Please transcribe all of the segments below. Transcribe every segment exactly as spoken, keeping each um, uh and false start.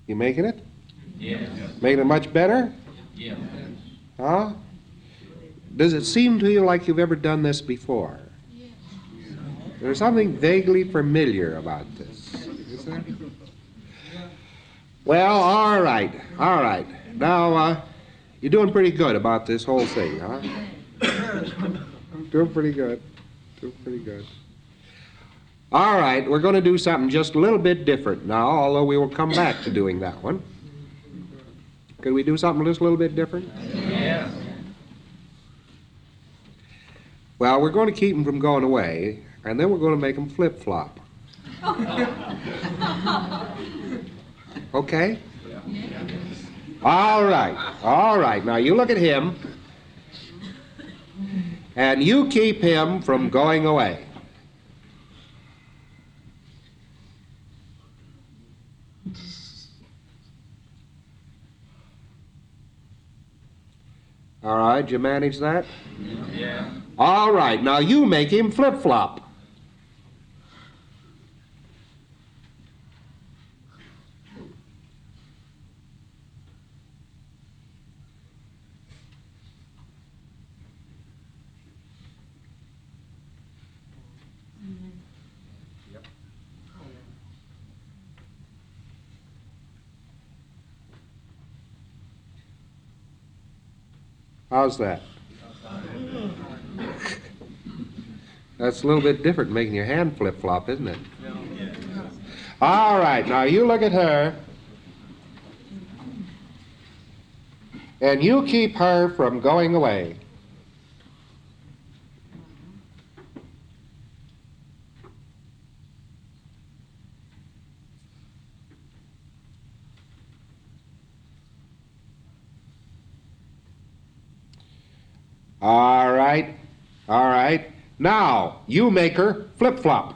You making it? Yes. Making it much better? Yes. Huh? Does it seem to you like you've ever done this before? There's something vaguely familiar about this, is there? Well, all right, all right. Now, uh, you're doing pretty good about this whole thing, huh? Doing pretty good. Doing pretty good. All right, we're going to do something just a little bit different now, although we will come back to doing that one. Could we do something just a little bit different? Yes. Well, we're going to keep them from going away, and then we're going to make them flip-flop. Okay? All right, all right. Now, you look at him, and you keep him from going away. All right, you manage that? Yeah. All right, now you make him flip-flop. How's that? That's a little bit different, making your hand flip-flop, isn't it? All right, now you look at her, and you keep her from going away. All right, all right. Now, you make her flip-flop.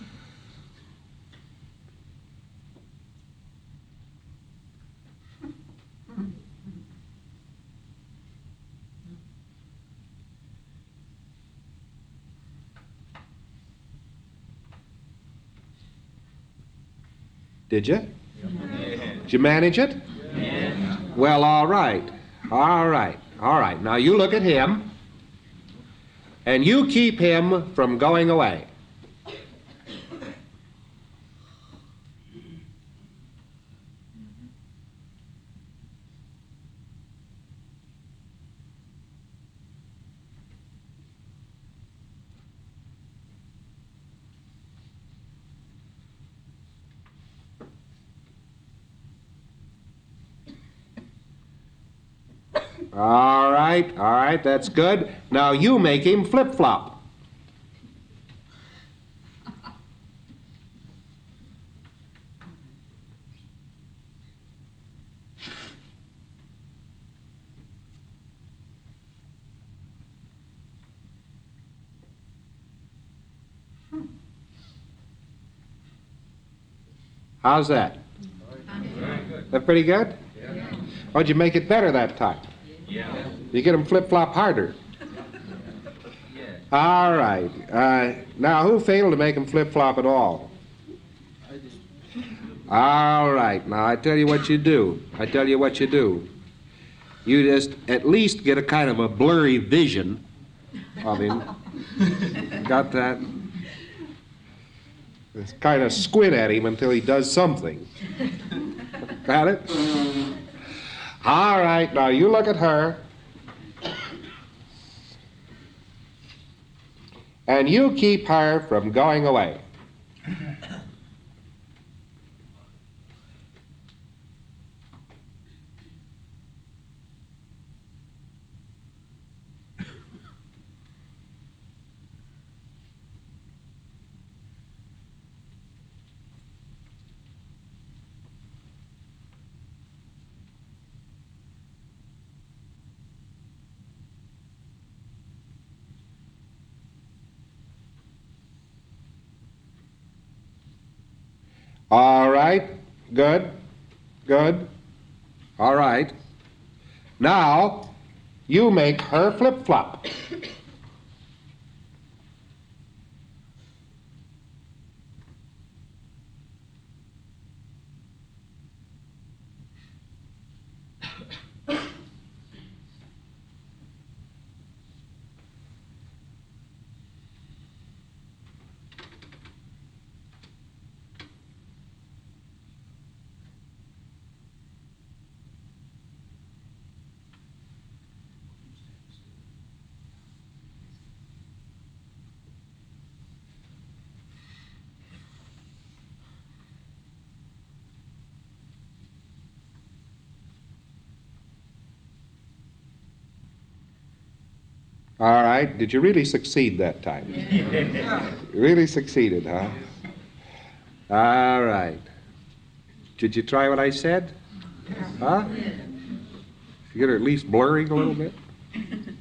Did you? Did you manage it? Yes. Well, all right, all right, all right. Now, you look at him, and you keep him from going away. All right, all right, that's good. Now you make him flip-flop. How's that? That pretty good? How'd you make it better that time? Yeah. You get him flip-flop harder. All right. Uh, now, who failed to make him flip-flop at all? All right. Now, I tell you what you do. I tell you what you do. You just at least get a kind of a blurry vision of him. Got that? Just kind of squint at him until he does something. Got it? All right. Now, you look at her. And you keep her from going away. All right. Good. Good. All right. Now, you make her flip-flop. All right. Did you really succeed that time? You really succeeded, huh? All right. Did you try what I said? Huh? You get her at least blurring a little bit?